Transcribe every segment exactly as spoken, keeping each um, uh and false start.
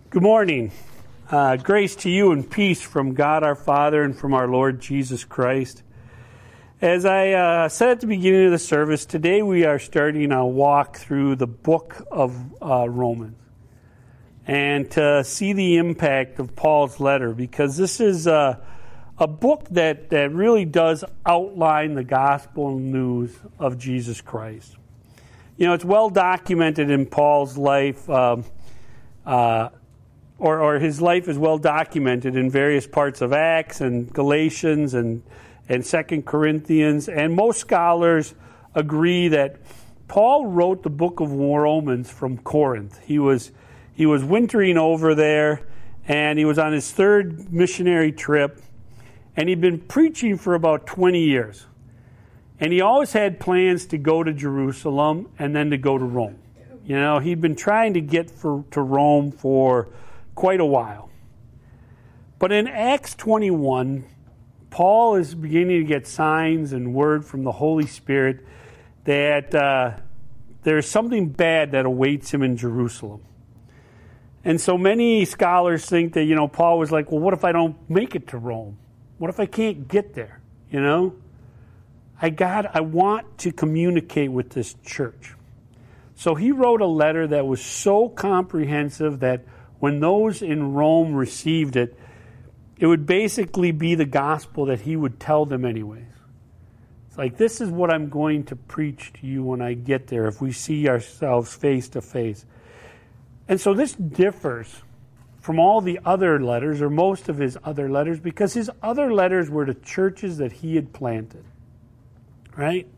Good morning. Uh, grace to you and peace from God our Father and from our Lord Jesus Christ. As I uh, said at the beginning of the service, today we are starting a walk through the book of uh, Romans and to see the impact of Paul's letter, because this is uh, a book that, that really does outline the gospel news of Jesus Christ. You know, it's well documented in Paul's life. Um, uh, Or, or his life is well documented in various parts of Acts and Galatians and, and Second Corinthians. And most scholars agree that Paul wrote the book of Romans from Corinth. He was, he was wintering over there, and he was on his third missionary trip, and he'd been preaching for about twenty years. And he always had plans to go to Jerusalem and then to go to Rome. You know, he'd been trying to get for, to Rome for quite a while. But in Acts twenty-one, Paul is beginning to get signs and word from the Holy Spirit that uh, there's something bad that awaits him in Jerusalem. And so many scholars think that, you know, Paul was like, well, what if I don't make it to Rome? What if I can't get there? You know, I got, I want to communicate with this church. So he wrote a letter that was so comprehensive that when those in Rome received it, it would basically be the gospel that he would tell them anyways. It's like, this is what I'm going to preach to you when I get there, if we see ourselves face to face. And so this differs from all the other letters, or most of his other letters, because his other letters were to churches that he had planted, right?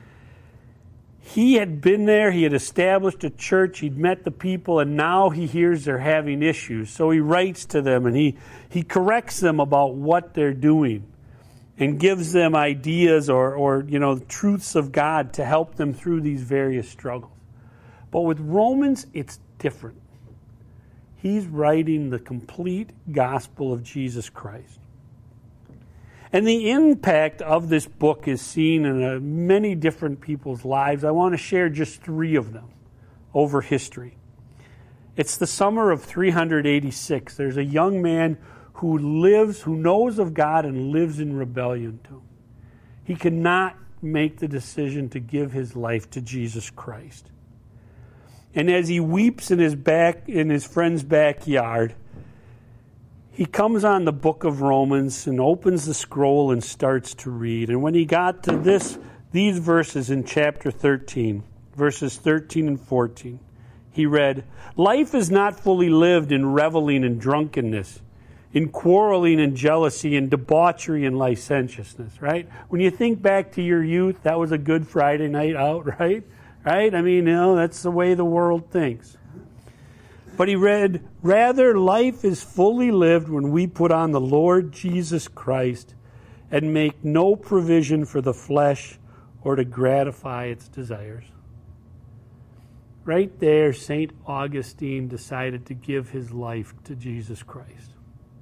He had been there, he had established a church, he'd met the people, and now he hears they're having issues. So he writes to them, and he, he corrects them about what they're doing and gives them ideas or, or, you know, truths of God to help them through these various struggles. But with Romans, it's different. He's writing the complete gospel of Jesus Christ. And the impact of this book is seen in uh, many different people's lives. I want to share just three of them over history. It's the summer of three hundred eighty-six. There's a young man who lives, who knows of God and lives in rebellion to him. He cannot make the decision to give his life to Jesus Christ. And as he weeps in his back, in his friend's backyard, he comes on the book of Romans and opens the scroll and starts to read. And when he got to this, these verses in chapter thirteen, verses thirteen and fourteen, he read, "Life is not fully lived in reveling and drunkenness, in quarreling and jealousy and debauchery and licentiousness," right? When you think back to your youth, that was a good Friday night out, right? Right? I mean, you know, that's the way the world thinks. But he read, "Rather, life is fully lived when we put on the Lord Jesus Christ and make no provision for the flesh or to gratify its desires." Right there, Saint Augustine decided to give his life to Jesus Christ.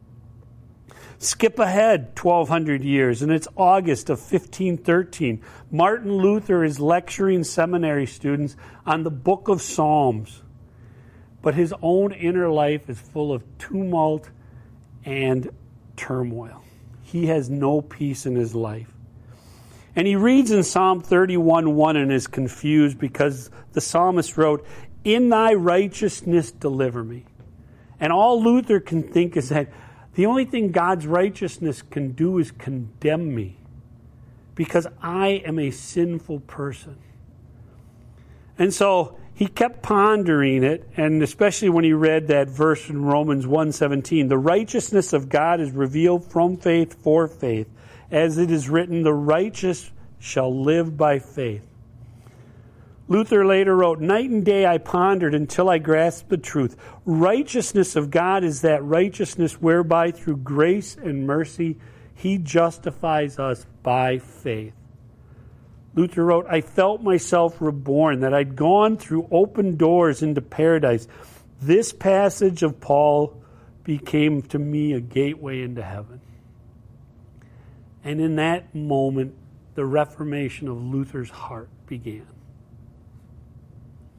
Skip ahead twelve hundred years, and it's August of fifteen thirteen. Martin Luther is lecturing seminary students on the book of Psalms. But his own inner life is full of tumult and turmoil. He has no peace in his life. And he reads in Psalm thirty-one one and is confused because the psalmist wrote, "In thy righteousness deliver me." And all Luther can think is that the only thing God's righteousness can do is condemn me because I am a sinful person. And so he kept pondering it, and especially when he read that verse in Romans one seventeen, "The righteousness of God is revealed from faith for faith, as it is written, the righteous shall live by faith." Luther later wrote, "Night and day I pondered until I grasped the truth. Righteousness of God is that righteousness whereby through grace and mercy he justifies us by faith." Luther wrote, "I felt myself reborn, that I'd gone through open doors into paradise. This passage of Paul became to me a gateway into heaven." And in that moment, the reformation of Luther's heart began.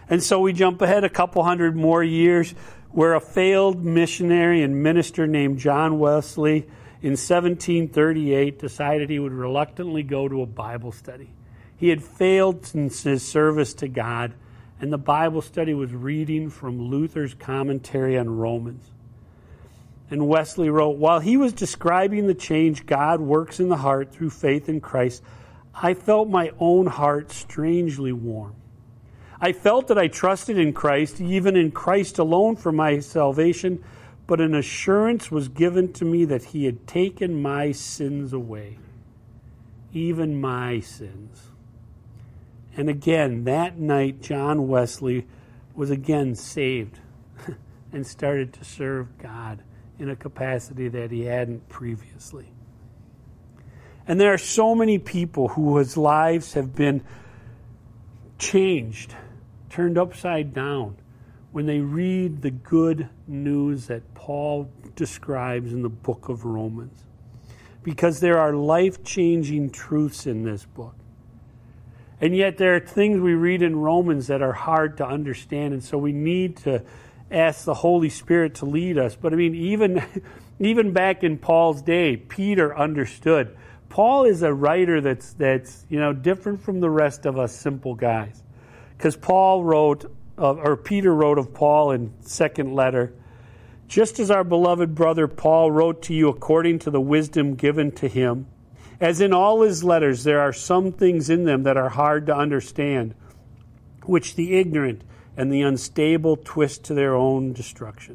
And so we jump ahead a couple hundred more years where a failed missionary and minister named John Wesley in seventeen thirty-eight decided he would reluctantly go to a Bible study. He had failed since his service to God, and the Bible study was reading from Luther's commentary on Romans. And Wesley wrote, while he was describing the change God works in the heart through faith in Christ, I felt my own heart strangely warm. I felt that I trusted in Christ, even in Christ alone for my salvation, but an assurance was given to me that he had taken my sins away, even my sins. And again, that night, John Wesley was again saved and started to serve God in a capacity that he hadn't previously. And there are so many people whose lives have been changed, turned upside down, when they read the good news that Paul describes in the book of Romans. Because there are life-changing truths in this book. And yet there are things we read in Romans that are hard to understand, and so we need to ask the Holy Spirit to lead us. But I mean, even, even back in Paul's day, Peter understood. Paul is a writer that's, that's you know, different from the rest of us simple guys. Because Paul wrote, uh, or Peter wrote of Paul in second letter, just as our beloved brother Paul wrote to you according to the wisdom given to him, as in all his letters there are some things in them that are hard to understand, which the ignorant and the unstable twist to their own destruction.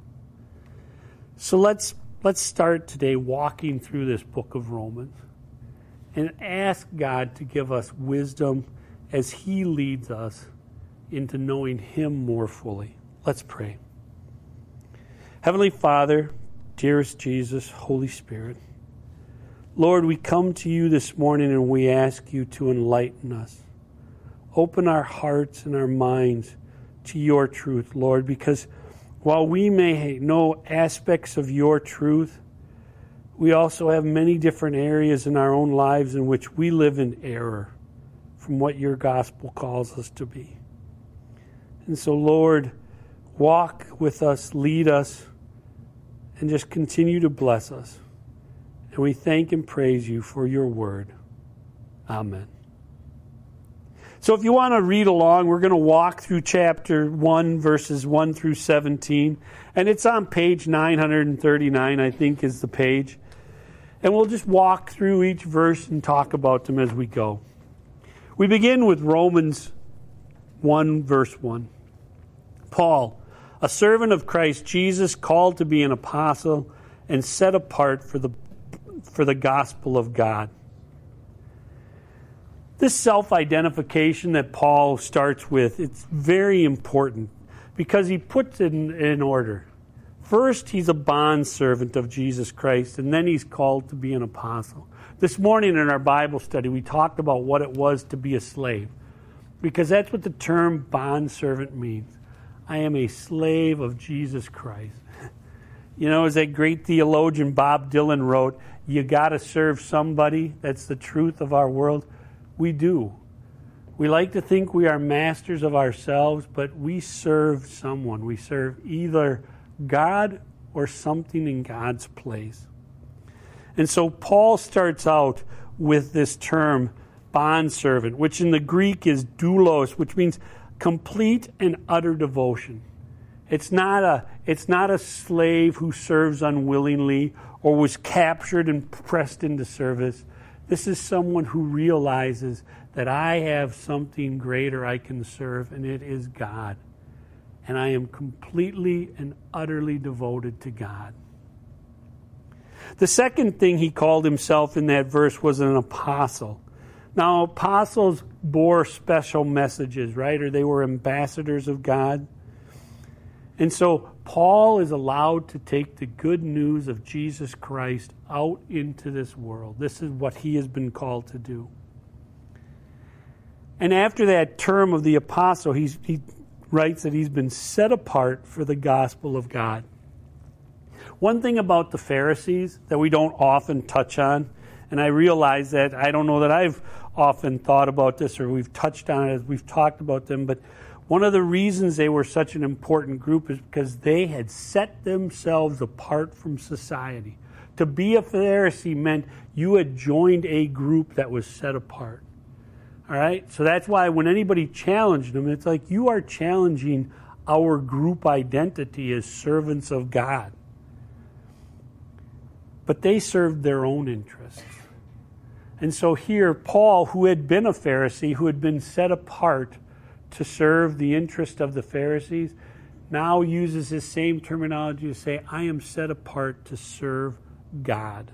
So let's let's start today walking through this book of Romans and ask God to give us wisdom as he leads us into knowing him more fully. Let's pray. Heavenly Father, dearest Jesus, Holy Spirit, Lord, we come to you this morning and we ask you to enlighten us. Open our hearts and our minds to your truth, Lord, because while we may know aspects of your truth, we also have many different areas in our own lives in which we live in error from what your gospel calls us to be. And so, Lord, walk with us, lead us, and just continue to bless us. And we thank and praise you for your word. Amen. So if you want to read along, we're going to walk through chapter one, verses one through seventeen. And it's on page nine thirty-nine, I think, is the page. And we'll just walk through each verse and talk about them as we go. We begin with Romans one, verse one. Paul, a servant of Christ Jesus, called to be an apostle and set apart for the for the gospel of God. This self-identification that Paul starts with, it's very important because he puts it in, in order. First, he's a bondservant of Jesus Christ, and then he's called to be an apostle. This morning in our Bible study, we talked about what it was to be a slave, because that's what the term bondservant means. I am a slave of Jesus Christ. You know, as that great theologian Bob Dylan wrote, you got to serve somebody. That's the truth of our world. We do. We like to think we are masters of ourselves, but we serve someone. We serve either God or something in God's place. And so Paul starts out with this term, bondservant, which in the Greek is doulos, which means complete and utter devotion. It's not a it's not a slave who serves unwillingly or was captured and pressed into service. This is someone who realizes that I have something greater I can serve, and it is God. And I am completely and utterly devoted to God. The second thing he called himself in that verse was an apostle. Now, apostles bore special messages, right? Or they were ambassadors of God. And so Paul is allowed to take the good news of Jesus Christ out into this world. This is what he has been called to do. And after that term of the apostle, he's, he writes that he's been set apart for the gospel of God. One thing about the Pharisees that we don't often touch on, and I realize that I don't know that I've often thought about this or we've touched on it as we've talked about them, but One of the reasons they were such an important group is because they had set themselves apart from society. To be a Pharisee meant you had joined a group that was set apart. All right? So that's why when anybody challenged them, it's like you are challenging our group identity as servants of God. But they served their own interests. And so here, Paul, who had been a Pharisee, who had been set apart to serve the interest of the Pharisees, now uses this same terminology to say, I am set apart to serve God.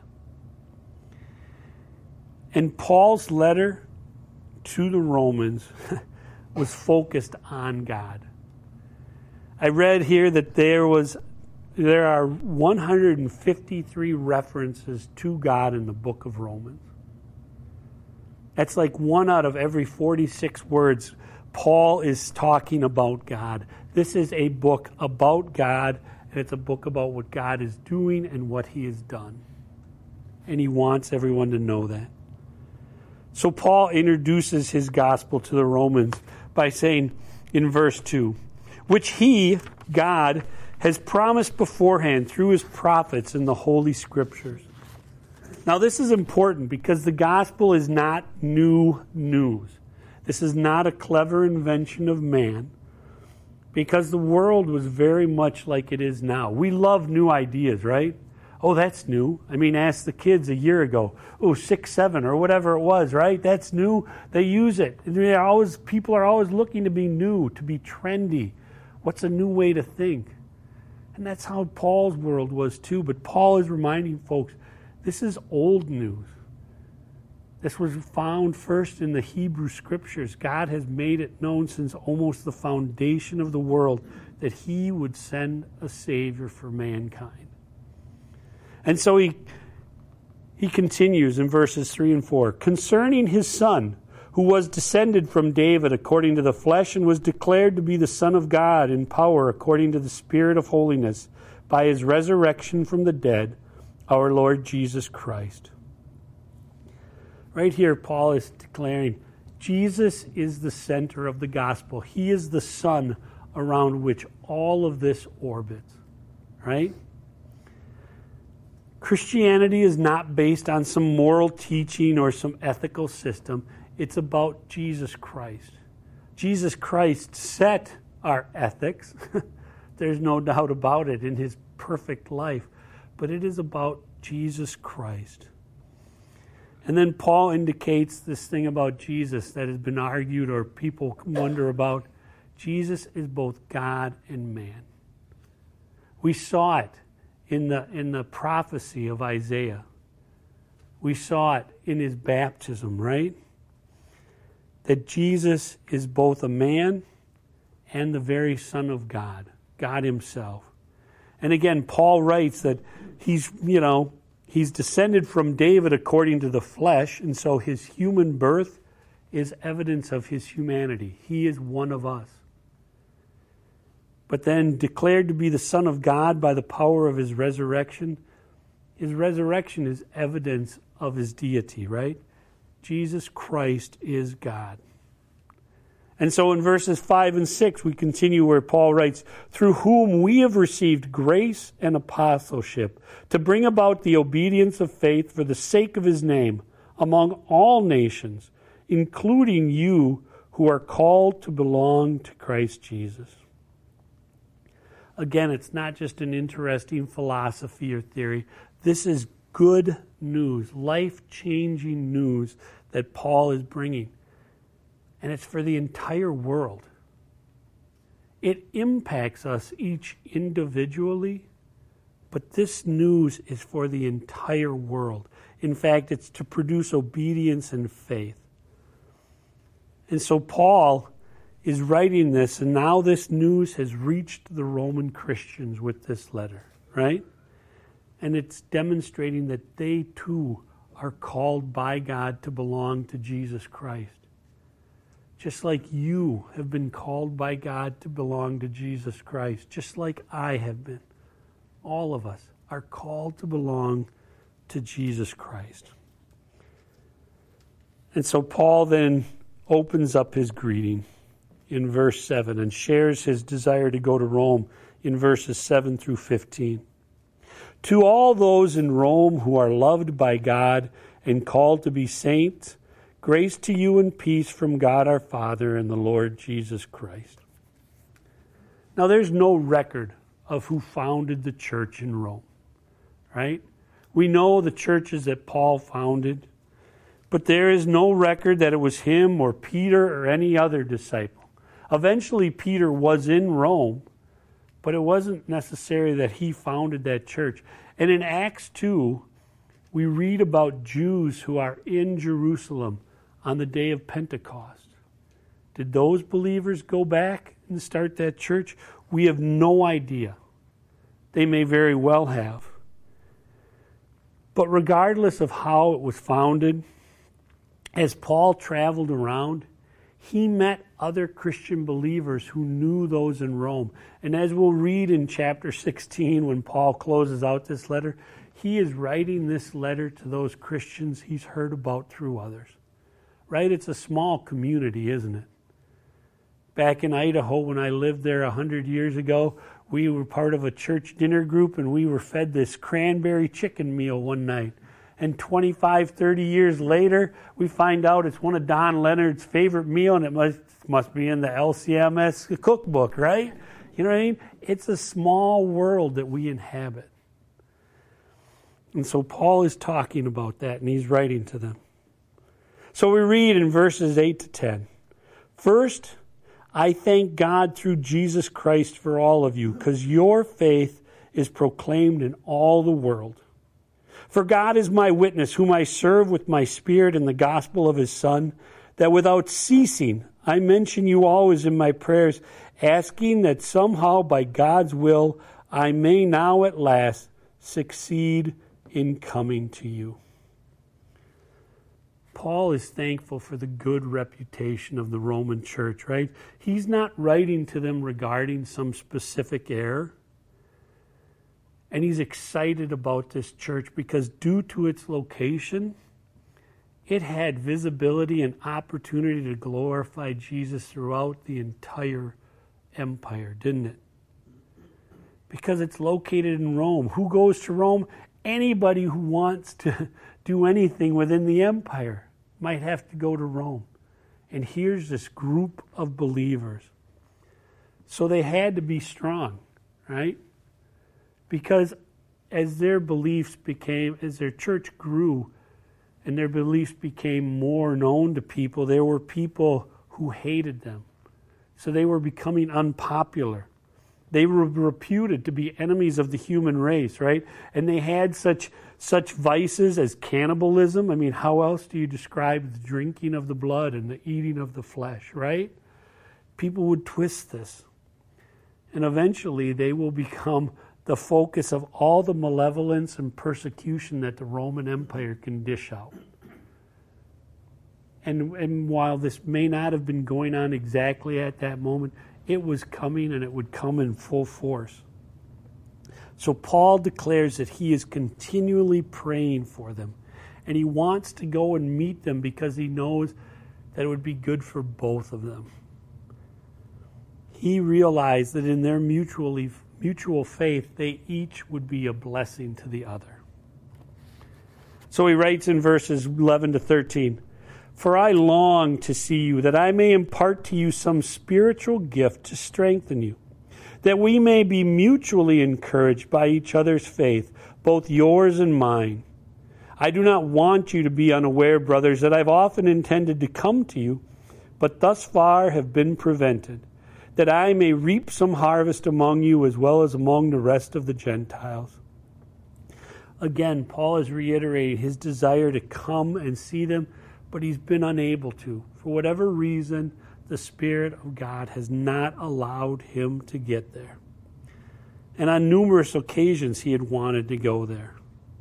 And Paul's letter to the Romans was focused on God. I read here that there was there are one hundred fifty-three references to God in the book of Romans. That's like one out of every forty-six words Paul is talking about God. This is a book about God, and it's a book about what God is doing and what he has done. And he wants everyone to know that. So Paul introduces his gospel to the Romans by saying in verse two, which he, God, has promised beforehand through his prophets in the Holy Scriptures. Now this is important because the gospel is not new news. This is not a clever invention of man, because the world was very much like it is now. We love new ideas, right? Oh, that's new. I mean, ask the kids a year ago. Oh, six, seven, or whatever it was, right? That's new. They use it. They're always, people are always looking to be new, to be trendy. What's a new way to think? And that's how Paul's world was too. But Paul is reminding folks, this is old news. This was found first in the Hebrew Scriptures. God has made it known since almost the foundation of the world that he would send a Savior for mankind. And so he, he continues in verses three and four. Concerning his Son, who was descended from David according to the flesh and was declared to be the Son of God in power according to the Spirit of holiness by his resurrection from the dead, our Lord Jesus Christ. Right here, Paul is declaring Jesus is the center of the gospel. He is the sun around which all of this orbits, right? Christianity is not based on some moral teaching or some ethical system. It's about Jesus Christ. Jesus Christ set our ethics. There's no doubt about it in his perfect life. But it is about Jesus Christ. And then Paul indicates this thing about Jesus that has been argued or people wonder about. Jesus is both God and man. We saw it in the in the prophecy of Isaiah. We saw it in his baptism, right? That Jesus is both a man and the very Son of God, God himself. And again, Paul writes that he's, you know, he's descended from David according to the flesh, and so his human birth is evidence of his humanity. He is one of us. But then declared to be the Son of God by the power of his resurrection. His resurrection is evidence of his deity, right? Jesus Christ is God. And so in verses five and six, we continue where Paul writes, through whom we have received grace and apostleship to bring about the obedience of faith for the sake of his name among all nations, including you who are called to belong to Christ Jesus. Again, it's not just an interesting philosophy or theory. This is good news, life-changing news that Paul is bringing. And it's for the entire world. It impacts us each individually, but this news is for the entire world. In fact, it's to produce obedience and faith. And so Paul is writing this, and now this news has reached the Roman Christians with this letter, right? And it's demonstrating that they too are called by God to belong to Jesus Christ. Just like you have been called by God to belong to Jesus Christ, just like I have been. All of us are called to belong to Jesus Christ. And so Paul then opens up his greeting in verse seven and shares his desire to go to Rome in verses seven through fifteen. To all those in Rome who are loved by God and called to be saints, grace to you and peace from God our Father and the Lord Jesus Christ. Now, there's no record of who founded the church in Rome, right? We know the churches that Paul founded, but there is no record that it was him or Peter or any other disciple. Eventually, Peter was in Rome, but it wasn't necessary that he founded that church. And in Acts two, we read about Jews who are in Jerusalem on the day of Pentecost. Did those believers go back and start that church? We have no idea. They may very well have. But regardless of how it was founded, as Paul traveled around, he met other Christian believers who knew those in Rome. And as we'll read in chapter sixteen, when Paul closes out this letter, he is writing this letter to those Christians he's heard about through others. Right? It's a small community, isn't it? Back in Idaho, when I lived there a hundred years ago, we were part of a church dinner group, and we were fed this cranberry chicken meal one night. And twenty-five, thirty years later, we find out it's one of Don Leonard's favorite meal, and it must must be in the L C M S cookbook, right? You know what I mean? It's a small world that we inhabit. And so Paul is talking about that, and he's writing to them. So we read in verses eight to ten. First, I thank God through Jesus Christ for all of you, because your faith is proclaimed in all the world. For God is my witness, whom I serve with my spirit in the gospel of his Son, that without ceasing I mention you always in my prayers, asking that somehow by God's will I may now at last succeed in coming to you. Paul is thankful for the good reputation of the Roman church, right? He's not writing to them regarding some specific error. And he's excited about this church because due to its location, it had visibility and opportunity to glorify Jesus throughout the entire empire, didn't it? Because it's located in Rome. Who goes to Rome? Anybody who wants to do anything within the empire might have to go to Rome. And here's this group of believers. So they had to be strong, right? Because as their beliefs became, as their church grew and their beliefs became more known to people, there were people who hated them. So they were becoming unpopular. They were reputed to be enemies of the human race, right? And they had such such vices as cannibalism. I mean, how else do you describe the drinking of the blood and the eating of the flesh, right? People would twist this. And eventually they will become the focus of all the malevolence and persecution that the Roman Empire can dish out. And, and while this may not have been going on exactly at that moment, it was coming, and it would come in full force. So Paul declares that he is continually praying for them, and he wants to go and meet them because he knows that it would be good for both of them. He realized that in their mutually, mutual faith, they each would be a blessing to the other. So he writes in verses eleven to thirteen, "For I long to see you, that I may impart to you some spiritual gift to strengthen you, that we may be mutually encouraged by each other's faith, both yours and mine. I do not want you to be unaware, brothers, that I've often intended to come to you, but thus far have been prevented, that I may reap some harvest among you as well as among the rest of the Gentiles." Again, Paul is reiterating his desire to come and see them, but he's been unable to. For whatever reason, the Spirit of God has not allowed him to get there. And on numerous occasions, he had wanted to go there.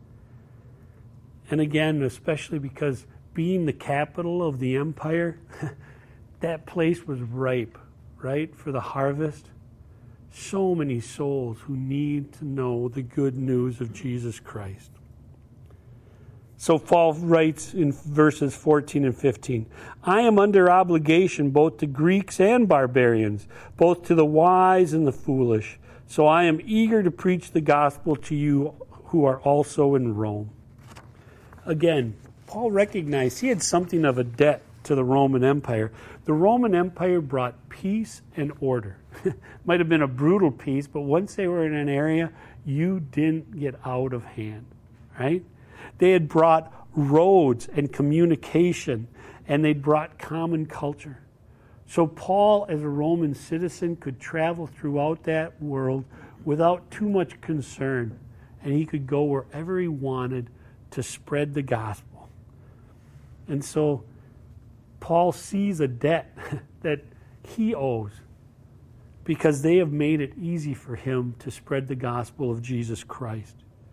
And again, especially because being the capital of the empire, that place was ripe, right, for the harvest. So many souls who need to know the good news of Jesus Christ. So Paul writes in verses fourteen and fifteen, I am under obligation both to Greeks and barbarians, both to the wise and the foolish. So I am eager to preach the gospel to you who are also in Rome. Again, Paul recognized he had something of a debt to the Roman Empire. The Roman Empire brought peace and order. Might have been a brutal peace, but once they were in an area, you didn't get out of hand, right? They had brought roads and communication, and they'd brought common culture. So Paul, as a Roman citizen, could travel throughout that world without too much concern, and he could go wherever he wanted to spread the gospel. And so Paul sees a debt that he owes because they have made it easy for him to spread the gospel of Jesus Christ.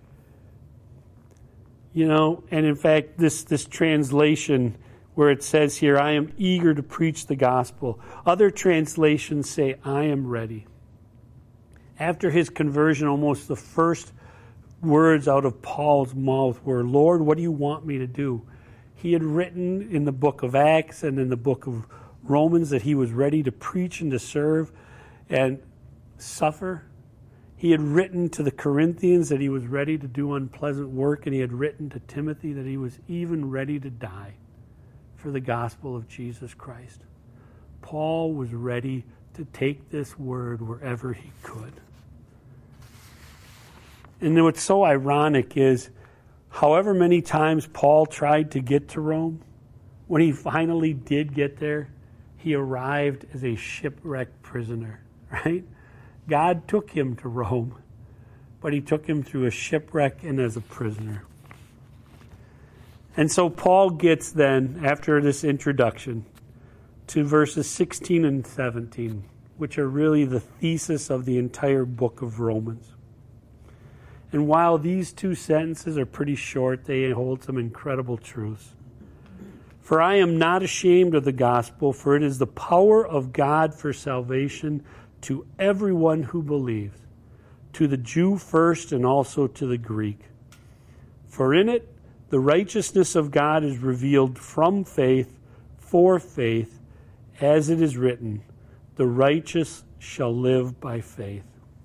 You know, and in fact, this, this translation where it says here, I am eager to preach the gospel. Other translations say, I am ready. After his conversion, almost the first words out of Paul's mouth were, Lord, what do you want me to do? He had written in the book of Acts and in the book of Romans that he was ready to preach and to serve and suffer. He had written to the Corinthians that he was ready to do unpleasant work, and he had written to Timothy that he was even ready to die for the gospel of Jesus Christ. Paul was ready to take this word wherever he could. And what's so ironic is, however many times Paul tried to get to Rome, when he finally did get there, he arrived as a shipwrecked prisoner, right? God took him to Rome, but he took him through a shipwreck and as a prisoner. And so Paul gets then, after this introduction, to verses sixteen and seventeen, which are really the thesis of the entire book of Romans. And while these two sentences are pretty short, they hold some incredible truths. For I am not ashamed of the gospel, for it is the power of God for salvation to everyone who believes, to the Jew first and also to the Greek. For in it the righteousness of God is revealed from faith for faith, as it is written, the righteous shall live by faith.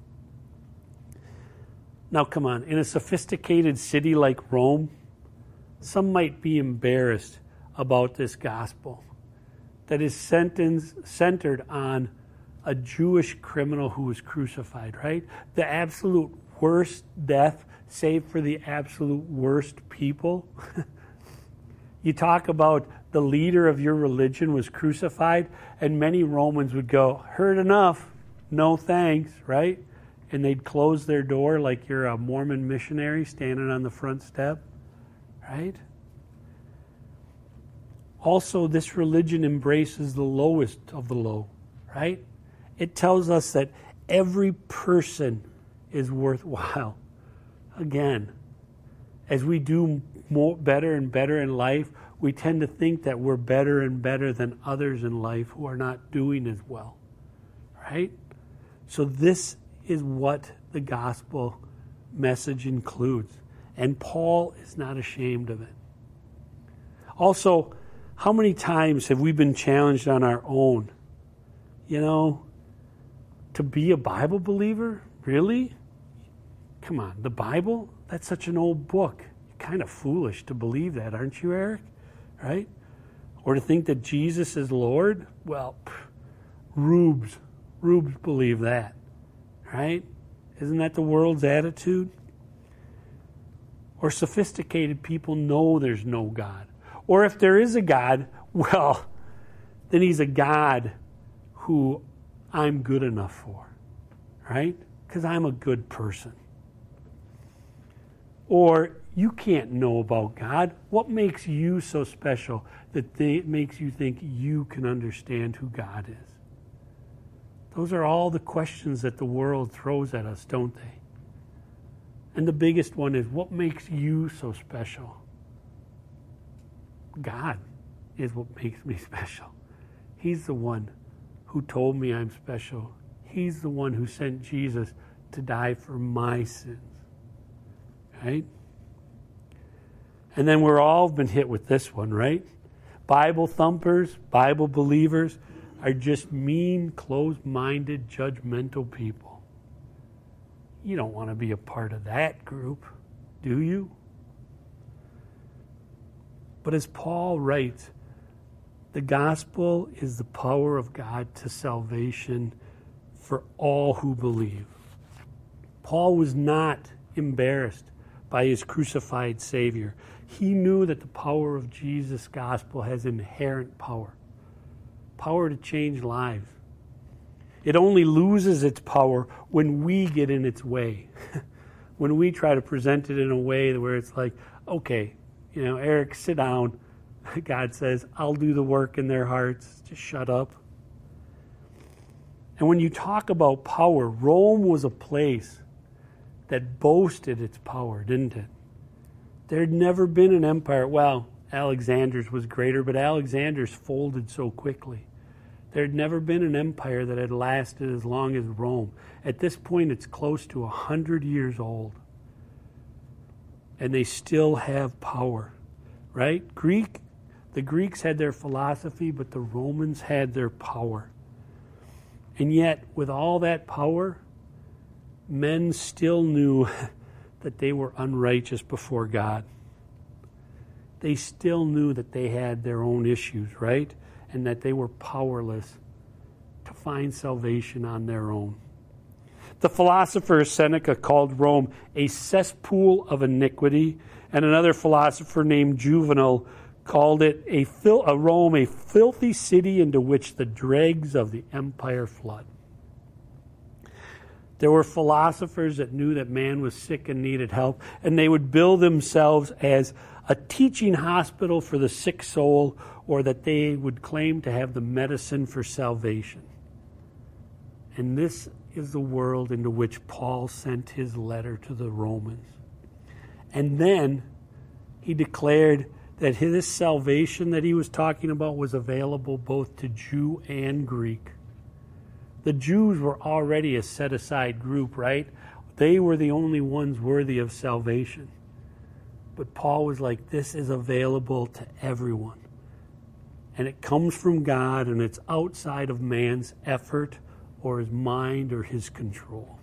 Now come on, in a sophisticated city like Rome, some might be embarrassed about this gospel that is sentence, centered on a Jewish criminal who was crucified, right? The absolute worst death, save for the absolute worst people. You talk about the leader of your religion was crucified, and many Romans would go, heard enough, no thanks, right? And they'd close their door like you're a Mormon missionary standing on the front step, right? Also, this religion embraces the lowest of the low, right? It tells us that every person is worthwhile. Again, as we do more, better and better in life, we tend to think that we're better and better than others in life who are not doing as well, right? So this is what the gospel message includes, and Paul is not ashamed of it. Also, how many times have we been challenged on our own? You know, to be a Bible believer? Really? Come on, the Bible? That's such an old book. You're kind of foolish to believe that, aren't you, Eric? Right? Or to think that Jesus is Lord? Well, pff, rubes. Rubes believe that. Right? Isn't that the world's attitude? Or sophisticated people know there's no God. Or if there is a God, well, then he's a God who I'm good enough for, right? Because I'm a good person. Or you can't know about God. What makes you so special that it makes you think you can understand who God is? Those are all the questions that the world throws at us, don't they? And the biggest one is, what makes you so special? God is what makes me special. He's the one who told me I'm special. He's the one who sent Jesus to die for my sins. Right? And then we're all been hit with this one, right? Bible thumpers, Bible believers are just mean, closed-minded, judgmental people. You don't want to be a part of that group, do you? But as Paul writes, the gospel is the power of God to salvation for all who believe. Paul was not embarrassed by his crucified Savior. He knew that the power of Jesus' gospel has inherent power, power to change lives. It only loses its power when we get in its way, when we try to present it in a way where it's like, okay, you know, Eric, sit down. God says, I'll do the work in their hearts. Just shut up. And when you talk about power, Rome was a place that boasted its power, didn't it? There had never been an empire. Well, Alexander's was greater, but Alexander's folded so quickly. There had never been an empire that had lasted as long as Rome. At this point, it's close to a hundred years old. And they still have power, right? Greek, the Greeks had their philosophy, but the Romans had their power. And yet, with all that power, men still knew that they were unrighteous before God. They still knew that they had their own issues, right? And that they were powerless to find salvation on their own. The philosopher Seneca called Rome a cesspool of iniquity, and another philosopher named Juvenal called it a, fil- a Rome a filthy city into which the dregs of the empire flood. There were philosophers that knew that man was sick and needed help, and they would bill themselves as a teaching hospital for the sick soul, or that they would claim to have the medicine for salvation. And this is the world into which Paul sent his letter to the Romans. And then he declared that his salvation that he was talking about was available both to Jew and Greek. The Jews were already a set-aside group, right? They were the only ones worthy of salvation. But Paul was like, this is available to everyone. And it comes from God, and it's outside of man's effort or his mind or his control.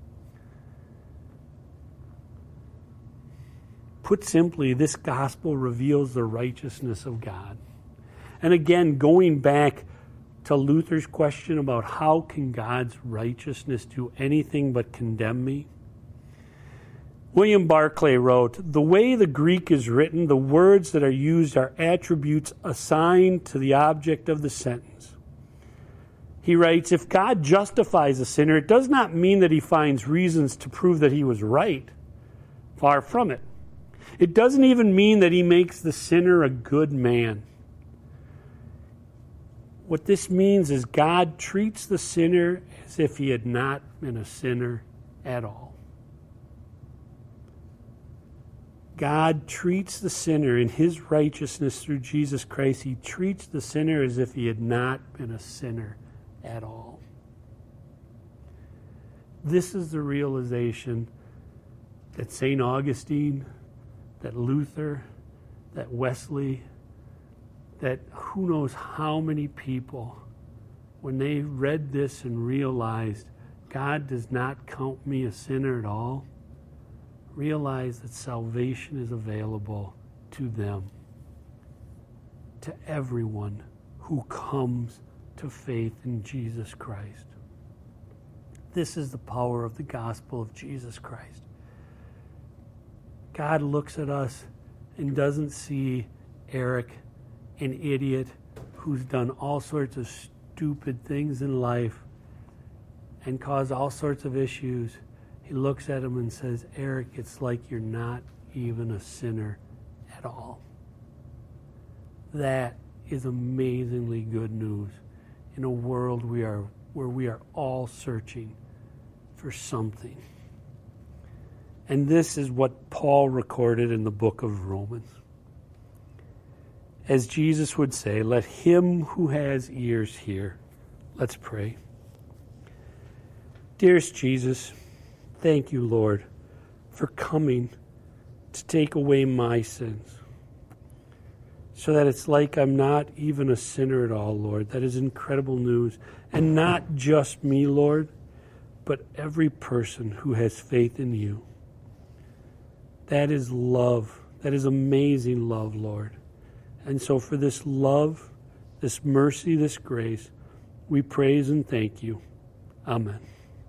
Put simply, this gospel reveals the righteousness of God. And again, going back to Luther's question about how can God's righteousness do anything but condemn me? William Barclay wrote, the way the Greek is written, the words that are used are attributes assigned to the object of the sentence. He writes, if God justifies a sinner, it does not mean that he finds reasons to prove that he was right. Far from it. It doesn't even mean that he makes the sinner a good man. What this means is God treats the sinner as if he had not been a sinner at all. God treats the sinner in his righteousness through Jesus Christ. He treats the sinner as if he had not been a sinner at all. This is the realization that Saint Augustine, that Luther, that Wesley, that who knows how many people, when they read this and realized God does not count me a sinner at all, realize that salvation is available to them, to everyone who comes to faith in Jesus Christ. This is the power of the gospel of Jesus Christ. God looks at us and doesn't see Eric, an idiot who's done all sorts of stupid things in life and caused all sorts of issues. He looks at him and says, Eric, it's like you're not even a sinner at all. That is amazingly good news in a world we are where we are all searching for something. And this is what Paul recorded in the book of Romans. As Jesus would say, let him who has ears hear. Let's pray. Dearest Jesus, thank you, Lord, for coming to take away my sins. so that it's like I'm not even a sinner at all, Lord. That is incredible news. And not just me, Lord, but every person who has faith in you. That is love. That is amazing love, Lord. And so for this love, this mercy, this grace, we praise and thank you. Amen.